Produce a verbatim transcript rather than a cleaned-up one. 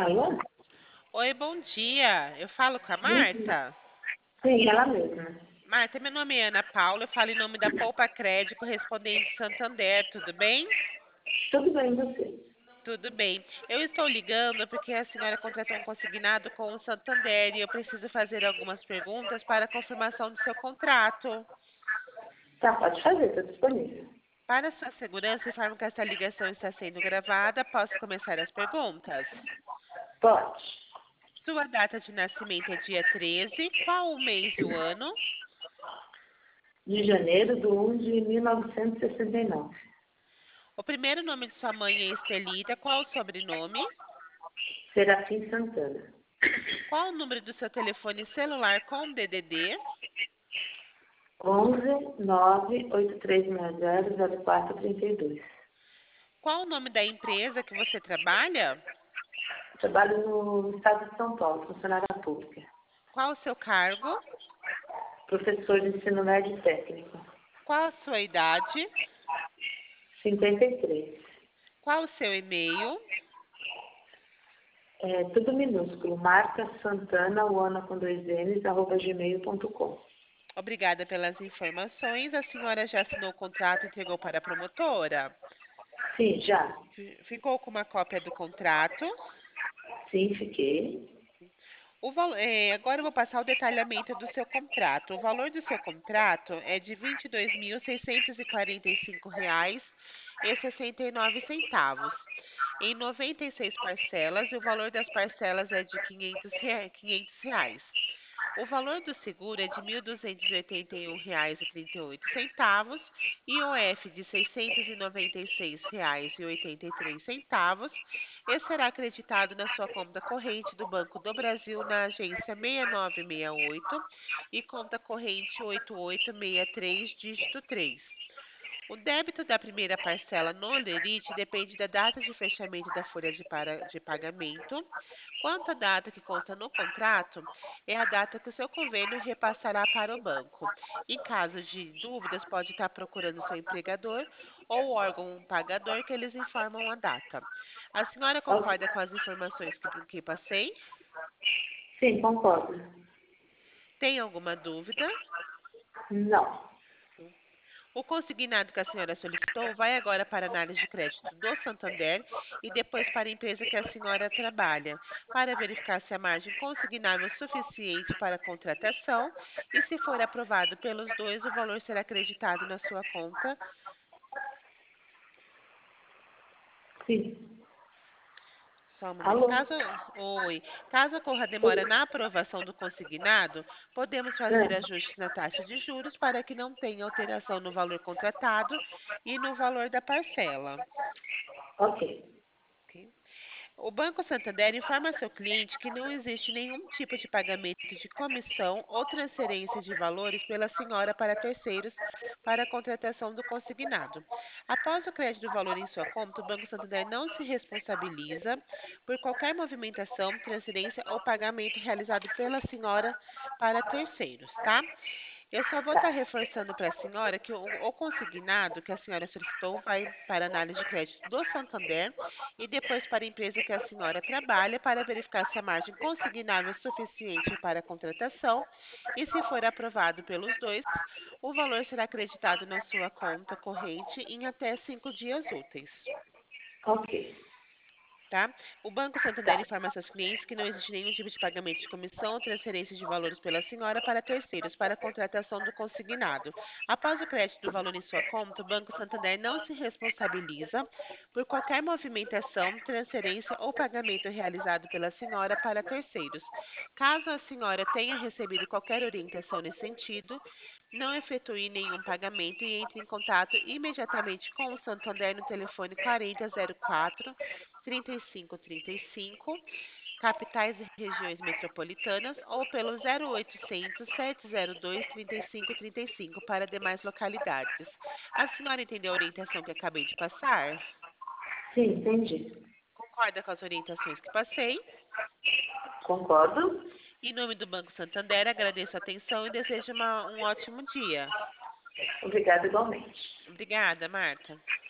Alô? Oi, bom dia. Eu falo com a Bom dia. Marta? Sim, ela mesma. Marta, meu nome é Ana Paula, eu falo em nome da Poupa Crédito, correspondente Santander, tudo bem? Tudo bem, você? Tudo bem. Eu estou ligando porque a senhora contratou um consignado com o Santander e eu preciso fazer algumas perguntas para a confirmação do seu contrato. Tá, pode fazer, estou disponível. Para sua segurança, informo que esta ligação está sendo gravada. Posso começar as perguntas? Pode. Sua data de nascimento é dia treze. Qual o mês e o ano? De janeiro do um de mil novecentos e sessenta e nove. O primeiro nome de sua mãe é Estelita. Qual o sobrenome? Serafim Santana. Qual o número do seu telefone celular com D D D? onze nove oito três seis zero zero quatro três dois. Qual o nome da empresa que você trabalha? Trabalho no estado de São Paulo, funcionária pública. Qual o seu cargo? Professor de ensino médio técnico. Qual a sua idade? cinquenta e três. Qual o seu e-mail? É tudo minúsculo. Marta Santana, Uana com dois N's, arroba gmail ponto com. Obrigada pelas informações. A senhora já assinou o contrato e entregou para a promotora? Sim, já. Fi- Ficou com uma cópia do contrato? Sim, fiquei. O valo- eh, agora eu vou passar o detalhamento do seu contrato. O valor do seu contrato é de vinte e dois mil seiscentos e quarenta e cinco reais e sessenta e nove centavos, em noventa e seis parcelas, e o valor das parcelas é de quinhentos rea- quinhentos reais. O valor do seguro é de mil duzentos e oitenta e um reais e trinta e oito centavos, I O F de seiscentos e noventa e seis reais e oitenta e três centavos, e será acreditado na sua conta corrente do Banco do Brasil na agência seis nove seis oito e conta corrente oito oito seis três, dígito três. O débito da primeira parcela no Lerite depende da data de fechamento da folha de, para- de pagamento. Quanto à data que consta no contrato, é a data que o seu convênio repassará para o banco. Em caso de dúvidas, pode estar procurando seu empregador ou o órgão pagador que eles informam a data. A senhora Ok. concorda com as informações que, que passei? Sim, concordo. Tem alguma dúvida? Não. O consignado que a senhora solicitou vai agora para a análise de crédito do Santander e depois para a empresa que a senhora trabalha, para verificar se a margem consignável é suficiente para a contratação e, se for aprovado pelos dois, o valor será acreditado na sua conta. Sim. Só um momento. Alô? Caso, oi. Caso ocorra demora Oi. na aprovação do consignado, podemos fazer É, ajustes na taxa de juros para que não tenha alteração no valor contratado e no valor da parcela. ok. Ok? O Banco Santander informa ao seu cliente que não existe nenhum tipo de pagamento de comissão ou transferência de valores pela senhora para terceiros para a contratação do consignado. Após o crédito do valor em sua conta, o Banco Santander não se responsabiliza por qualquer movimentação, transferência ou pagamento realizado pela senhora para terceiros, tá? Eu só vou Tá. estar reforçando para a senhora que o, o consignado que a senhora solicitou vai para análise de crédito do Santander e depois para a empresa que a senhora trabalha para verificar se a margem consignável é suficiente para a contratação e, se for aprovado pelos dois, o valor será acreditado na sua conta corrente em até cinco dias úteis. Ok. Tá? O Banco Tá. Santander informa seus clientes que não existe nenhum tipo de pagamento de comissão ou transferência de valores pela senhora para terceiros para a contratação do consignado. Após o crédito do valor em sua conta, o Banco Santander não se responsabiliza por qualquer movimentação, transferência ou pagamento realizado pela senhora para terceiros. Caso a senhora tenha recebido qualquer orientação nesse sentido, não efetue nenhum pagamento e entre em contato imediatamente com o Santander no telefone quarenta zero quatro trinta e cinco trinta e cinco, capitais e regiões metropolitanas, ou pelo zero oitocentos, sete zero dois, trinta e cinco trinta e cinco para demais localidades. A senhora entendeu a orientação que acabei de passar? Sim, entendi. Concorda com as orientações que passei? Concordo. Em nome do Banco Santander, agradeço a atenção e desejo uma- um ótimo dia. Obrigada igualmente. Obrigada, Marta.